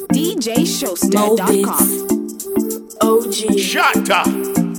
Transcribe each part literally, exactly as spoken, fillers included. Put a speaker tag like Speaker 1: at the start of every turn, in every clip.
Speaker 1: D J Showster dot com.
Speaker 2: O G
Speaker 3: Shut up.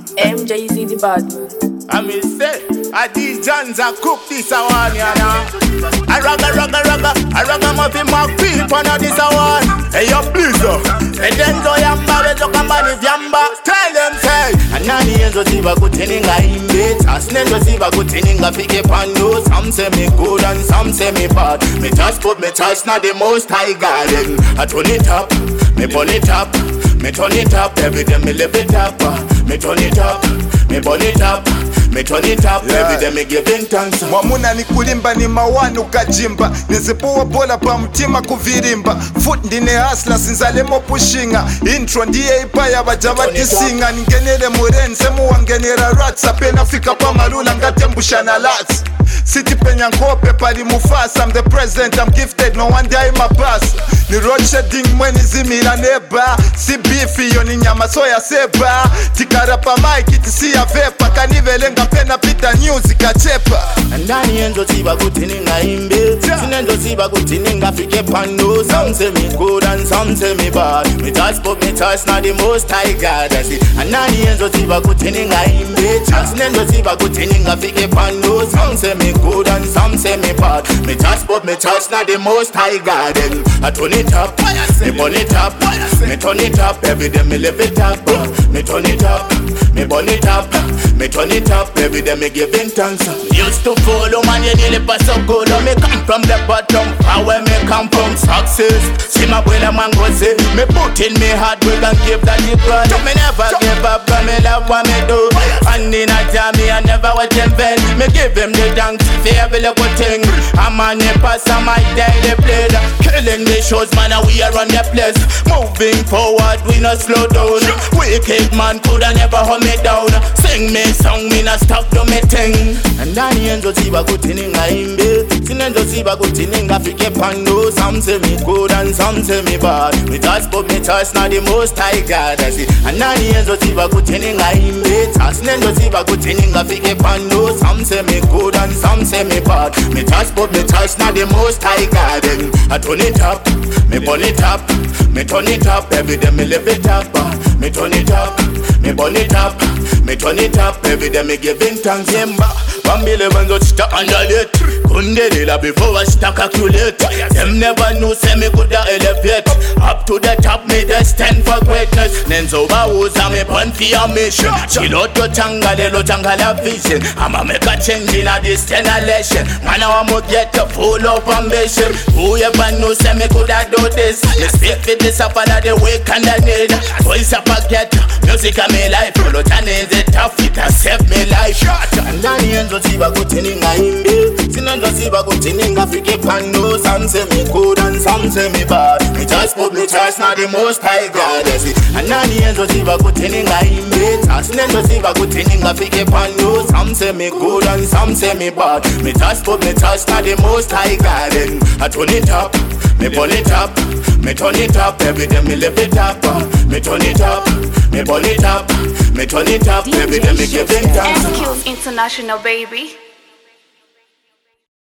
Speaker 2: M J C the bad.
Speaker 3: I mean say, I these Johns a cook this a one, you know. I ragga ragga ragga, I ragga muffin mark people on this a one. Hey yo please up, hey then zo yamba, we toka mbani vyamba. Tell them say, anani yenzo ziba kuteninga imbe. Asnendo ziba kuteninga fike pando. Some say me good and some say me bad. Me just put me touch na the most high garden. I turn it up, me burn it up. Me turn it up, every day me live it up. Me turn it up, me burn it up. Me turn it up, yeah. Every day me giving thanks.
Speaker 4: Mwamuna ni kulimba ni mawanu kajimba. Nizipowa bola pa mtima kuvirimba. Foot ndine hasla sinzalemo pushinga. Intro ndiye ipaya bajaba tisinga. Ningenele murenze muwangenera rats. Apena fika pa marula ngatembushana lats. City penya nkope pali mufasa. I'm the president, I'm gifted, no one day my pass. Ni road shedding mweni zimila neba. Si beefy yo ni nyama soya seba. Tikarapa mic itisi ya vepa. Kanivelenga pena pita news ikachepa.
Speaker 3: Andani yenzo ziba kutininga imbe. Sinenzo ziba kutininga fike pando. Some say me good and some say me bad. Me touch but me touch na the most high God. Andani yenzo ziba kutininga imbe. Sinenzo ziba kutininga fike pando. Some say me good and some say me bad. Me touch but me touch na the most high God. I turn it up, me burn it up. Me turn it up, every day me live it up. Me turn it up, me burn it up. Me turn it up, every day me giving thanks. Used to follow man, you nearly pass up good. Me come from the bottom, how where me come from success. See my boy the man go say, me put in me hard work and give that the blood. Me never give up, but me love what me do. And in a jam, me I never watch them bend. Me give him the thanks for every little thing. I'm on the pass, I might daily play. Killing the shows, man, and we are on the place. Moving forward, we not slow down. Wicked man coulda never hold me down. Sing me song, me not stop do me thing. And Danny yenzo ziba kutininga imbe. Sinenzo ziba kutininga fike pando. Some say me good and some say me bad. Me touch but me touch na the most high God. And Danny yenzo ziba kutininga imbe. Sinenzo ziba kutininga fike pando. Some say me good and some say me bad. Me touch but me touch na the most high God. I turn it up, me burn it up. Me turn it up, every day me live it up. Me turn it up, me burn it up. Me turn it up, every day me giving thanks. Yemba, one million got stuck under it. Kunde dila before I stuck accurate. Them never knew say me coulda elevate. Up to the top, me destined for greatness. Nenzo bawuza me pon for your mission. Chiloto changa lelo changa la vision. I'ma make a change in a this generation. Man I want get to full of ambition. Who ever knew say me coulda do this? Me speak for this up under the week and the need. Voice up a get music a me life. Follow channel is it tough, it has saved me life. And Danny yenzo ziba kutininga imbe. Sinenzo ziba kutininga fike pando. Some say me good and some say me bad. Me just put me trust na the most high God. And Danny yenzo ziba kutininga imbe. Sinenzo ziba kutininga fike pando. Some say me good and some say me bad. Me just put me trust na the most high God. I turn it up, me burn it up. Me turn it up, every day me live it up. Me turn it up, me burn it up. Me turn it up, every day me give it up.
Speaker 1: Excuse International, baby.